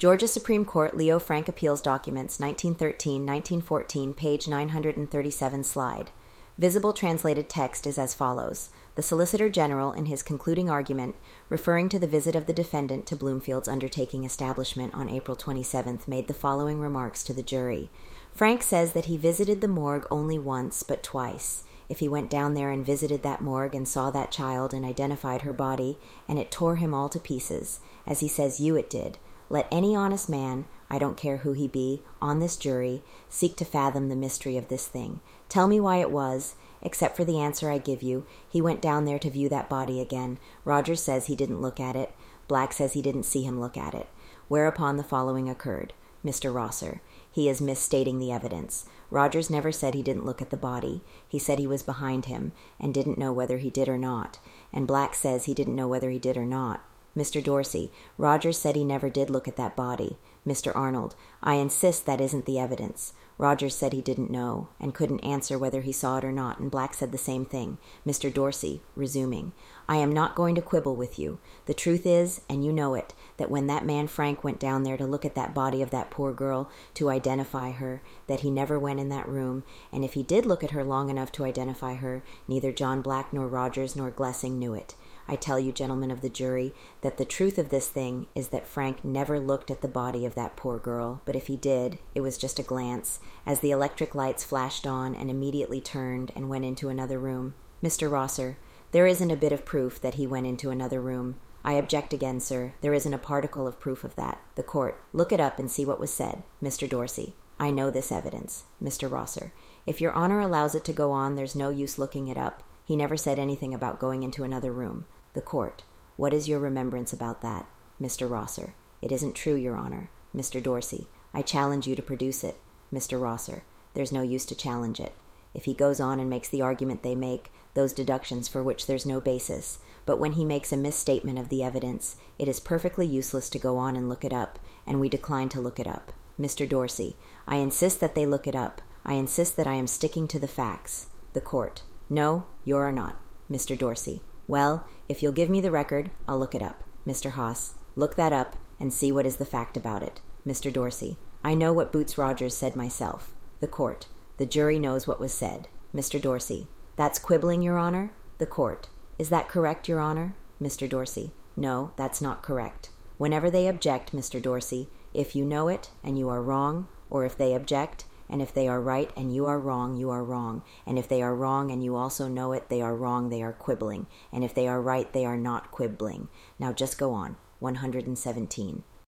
Georgia Supreme Court Leo Frank Appeals Documents, 1913-1914, page 937 slide. Visible translated text is as follows. The Solicitor General, in his concluding argument, referring to the visit of the defendant to Bloomfield's undertaking establishment on April 27th, made the following remarks to the jury. Frank says that he visited the morgue only once, but twice. If he went down there and visited that morgue and saw that child and identified her body, and it tore him all to pieces, as he says it did, let any honest man, I don't care who he be, on this jury, seek to fathom the mystery of this thing. Tell me why it was, except for the answer I give you, he went down there to view that body again. Rogers says he didn't look at it. Black says he didn't see him look at it. Whereupon the following occurred. Mr. Rosser. He is misstating the evidence. Rogers never said he didn't look at the body. He said he was behind him and didn't know whether he did or not. And Black says he didn't know whether he did or not. Mr. Dorsey. Rogers said he never did look at that body. Mr. Arnold. I insist that isn't the evidence. Rogers said he didn't know and couldn't answer whether he saw it or not, and Black said the same thing. Mr. Dorsey, resuming, I am not going to quibble with you. The truth is, and you know it, that when that man Frank went down there to look at that body of that poor girl, to identify her, that he never went in that room, and if he did look at her long enough to identify her, neither John Black nor Rogers nor Glessing knew it. I tell you, gentlemen of the jury, that the truth of this thing is that Frank never looked at the body of that poor girl, but if he did, it was just a glance, as the electric lights flashed on and immediately turned and went into another room. Mr. Rosser, there isn't a bit of proof that he went into another room. I object again, sir. There isn't a particle of proof of that. The court, look it up and see what was said. Mr. Dorsey, I know this evidence. Mr. Rosser, if your honor allows it to go on, there's no use looking it up. He never said anything about going into another room. The court, what is your remembrance about that? Mr. Rosser, it isn't true, your honor. Mr. Dorsey, I challenge you to produce it. Mr. Rosser, there's no use to challenge it. If he goes on and makes the argument they make, those deductions for which there's no basis, but when he makes a misstatement of the evidence, it is perfectly useless to go on and look it up, and we decline to look it up. Mr. Dorsey, I insist that they look it up. I insist that I am sticking to the facts. The court, no, you are not. Mr. Dorsey, well, if you'll give me the record, I'll look it up. Mr. Haas, look that up and see what is the fact about it. Mr. Dorsey, I know what Boots Rogers said myself. The court, the jury knows what was said. Mr. Dorsey, that's quibbling, your honor. The court, is that correct, your honor? Mr. Dorsey, no, that's not correct. Whenever they object, Mr. Dorsey, if you know it and you are wrong, or if they object, and if they are right and you are wrong, you are wrong. And if they are wrong and you also know it, they are wrong, they are quibbling. And if they are right, they are not quibbling. Now just go on. 117.